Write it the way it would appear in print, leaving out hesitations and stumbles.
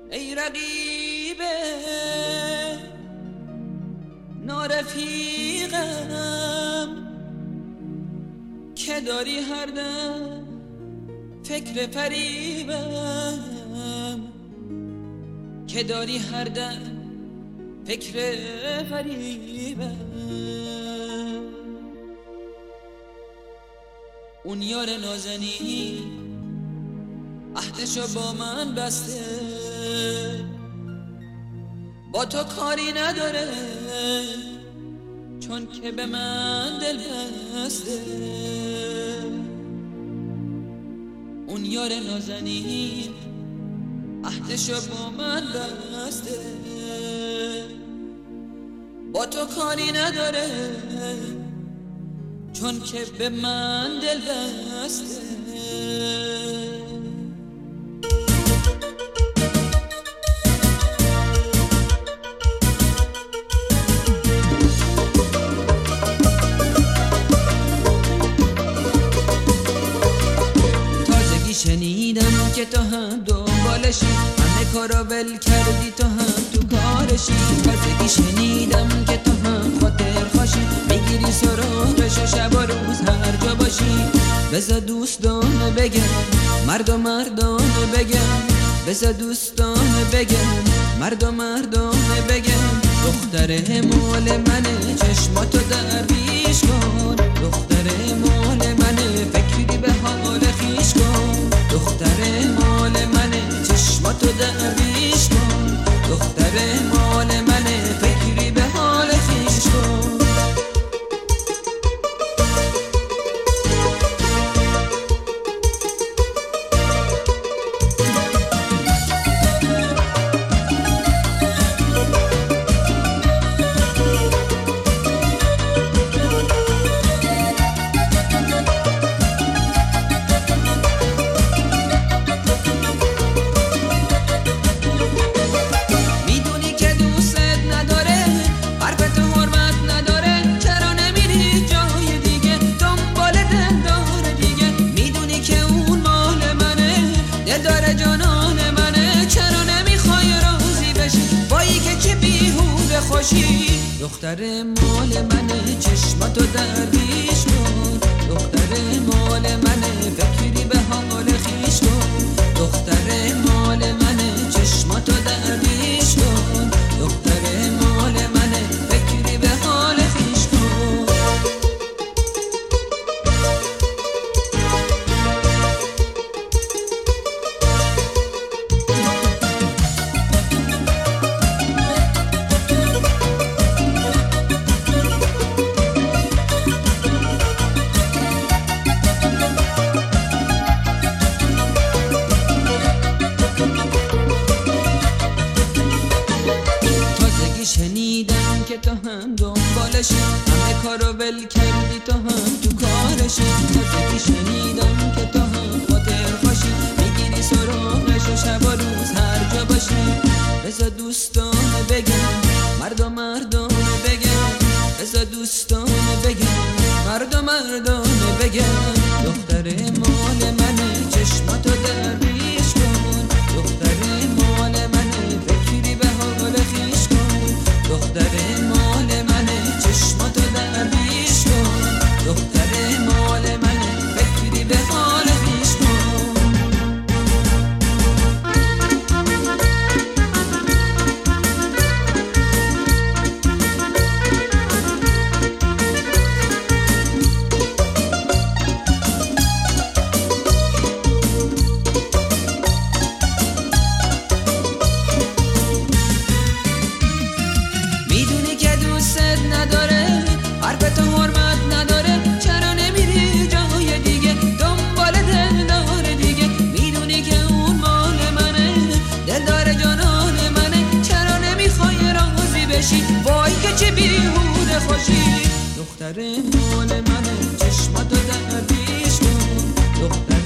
ای رقیب نارفیقم که داری هر دم فکر فریبم، که داری هر دم فکر فریبم. اون یار نازنی عهدشو با من بسته، با تو کاری نداره چون که به من دل بسته. اون یار نازنین عهدشو با من بسته، با تو کاری نداره چون که به من دل بسته. شنیدم که تو هم دنبالشی، همه کارا ول کردی تو هم تو کارشی. تازگی شنیدم که تو هم خاطر خوشی، میگیری سراغش و شب و روز هر جا باشی. بذار دوستان بگم، مردانه بگم، بذار دوستان بگم، مردانه بگم. دختر مال منه چشماتو درویش کن، دختر مال منه فکری به حال خیش کن. دختر مال منه چشماتو درویش کن، دختر مال منه فکری به حال خیش کن. دختر مال منه چشماتو درویش کن، دختر مال منه فکری به حال خیش کن. دختر مال منه چشماتو درویش کن، دختر مال منه فکری به حال خیش کن. شنیدم که تو هم دنبالشی، همه کارو ول کردی تو هم تو کارشی. تازگی شنیدم که تو هم خاطر خوشی، میگیری سراغش و شب و روز هر جا باشی. بذار دوستانه بگم، مردانه بگم، بذار دوستانه بگم، مردانه بگم. دختر مال منه چشماتو درویش کن، دختر مال منه فکری به حال خیش کن. دختر مال منه چشماتو درویش کن، دختر مال منه فکری به حال خیش کن. نداره حرف تو حرمت نداره، چرا نمیری جای دیگه دنبال دلدار دیگه؟ میدونی که اون مال منه، دلدار جانان منه، چرا نمیخوای راضی بشی؟ وای که چه بیهوده خوشی. دختر مال منه چشماتو درویش کن، دختر